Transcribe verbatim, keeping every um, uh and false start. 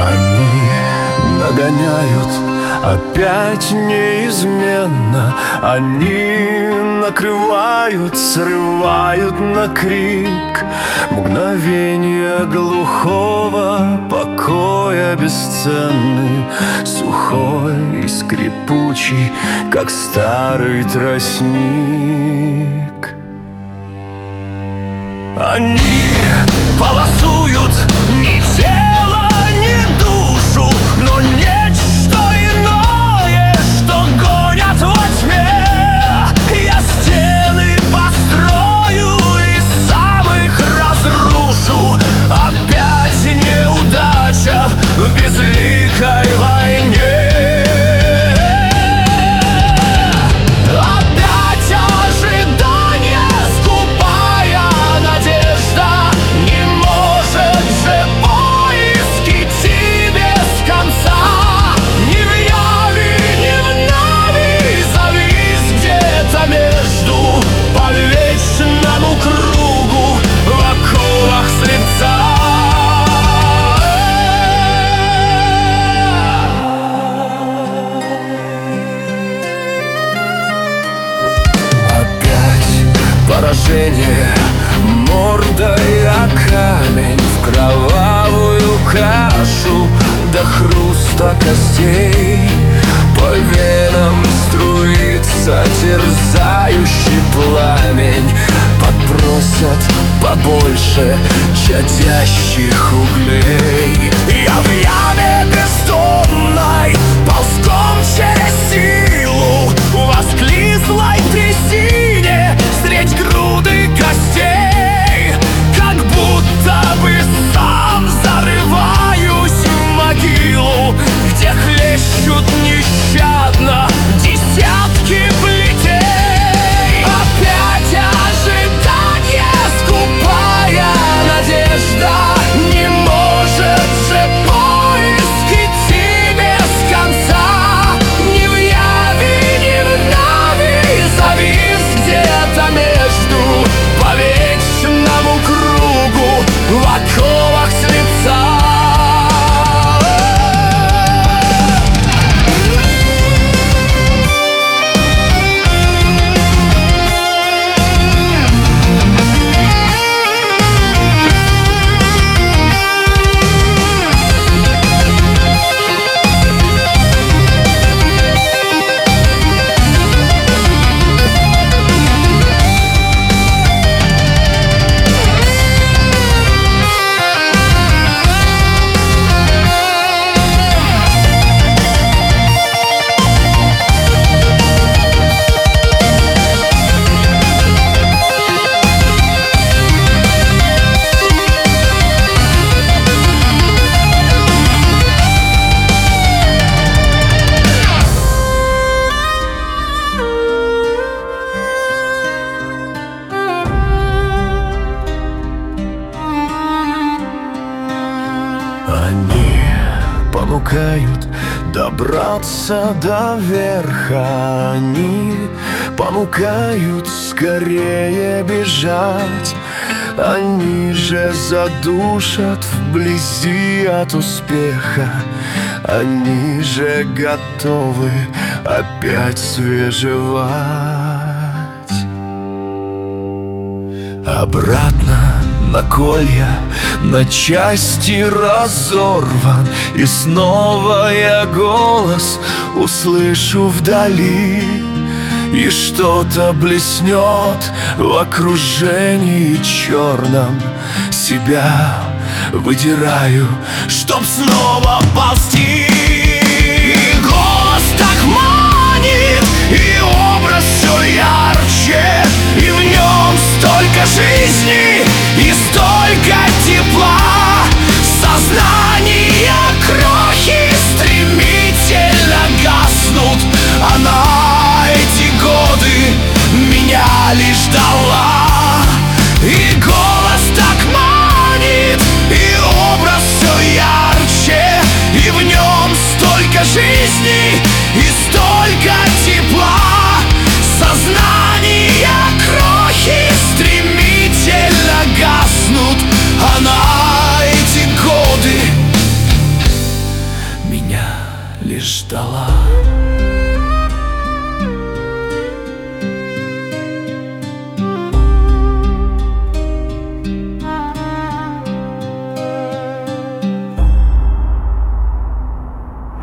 Они нагоняют опять неизменно. Они накрывают, срывают на крик. Мгновение глухого покоя бесценный, сухой и скрипучий, как старый тростник. Они полосуют ни тело, ни душу, но нечто иное, что гонят во тьме. Я стены построю и сам их разрушу. Опять неудача в безликой войне. Поражение мордой о камень, в кровавую кашу до хруста костей. По венам струится терзающий пламень. Подбросят побольше чадящих углей. Я в яме бездомной, ползком через силу, в осклизлой трясине средь груды костей. Как будто бы сам зарываюсь в могилу, где хлещут нещадно десятки плетей. Опять ожидание, скупая надежда. Не может же поиск идти без конца. Ни в яви, ни в нави завис где-то между, по вечному кругу в оковах свинца. Они понукают добраться до верха. Они понукают скорее бежать. Они же задушат вблизи от успеха. Они же готовы опять свежевать. Обратно на колья, на части разорван. И снова я голос услышу вдали. И что-то блеснет в окружении черном. Себя выдираю, чтоб снова ползти. Голос так манит, и образ все ярче. И в нем столько жизни и столько тепла. Сознания крохи стремительно гаснут. Она эти годы меня лишь ждала. И голос так манит, и образ все ярче. И в нем столько жизни и столько тепла. Сознания крохи стремительно гаснут. ждала.